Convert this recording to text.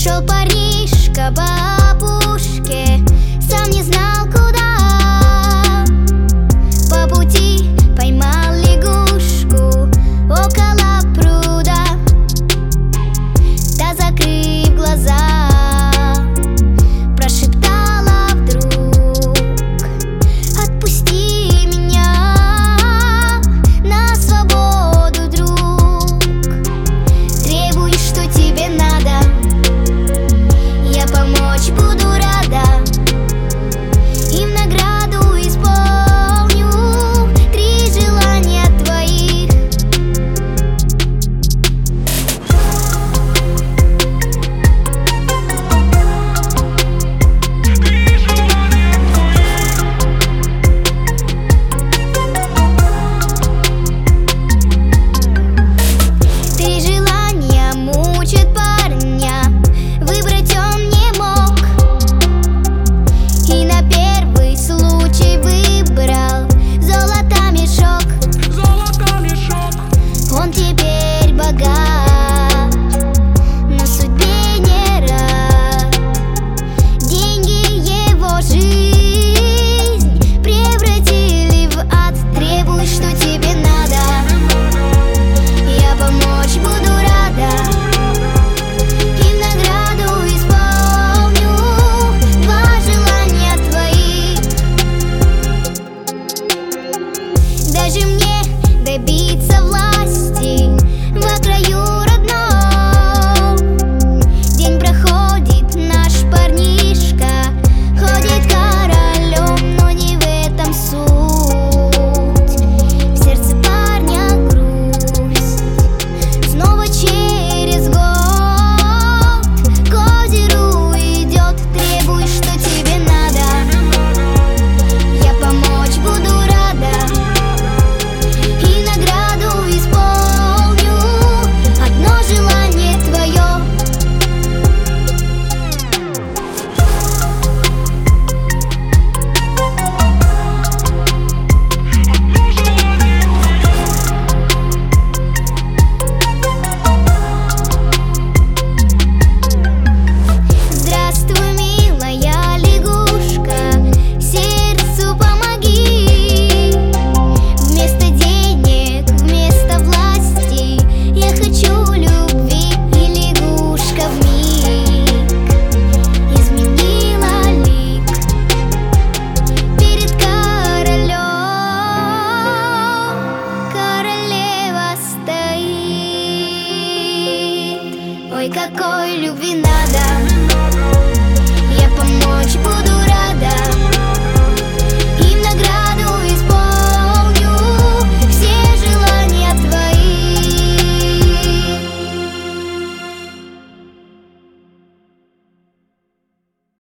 Шел парнишка по опушке, сам не знал куда. По пути поймал лягушку около пруда. Та, закрыв глаза, прошептала вдруг: отпусти меня на свободу, друг. Требуешь, что тебе надо, я помочь буду рада. И в награду исполню 3 желания твоих. Три желания мучат парня, выбрать он не мог. И на первый случай выбрал золото мешок. Он теперь богат, но судьбе не рад. Деньги его жизнь превратили в ад. Требуешь, что тебе надо, я помочь буду рада. И в награду исполню 2 желания твоих. Даже мне добиться власти во краю родном. День проходит, наш парнишка ходит королем, но не в этом суть. В сердце парня грусть. Снова через год к озеру идет. Требуешь, что тебе надо, я помочь буду рада. И награду исполню 1 желание твое. Здравствуй, милая лягушка, сердцу помоги. Вместо денег, вместо власти я хочу любви. И лягушка вмиг изменила лик перед королем. Королева стоит. Ой, какой любви надо, я помочь буду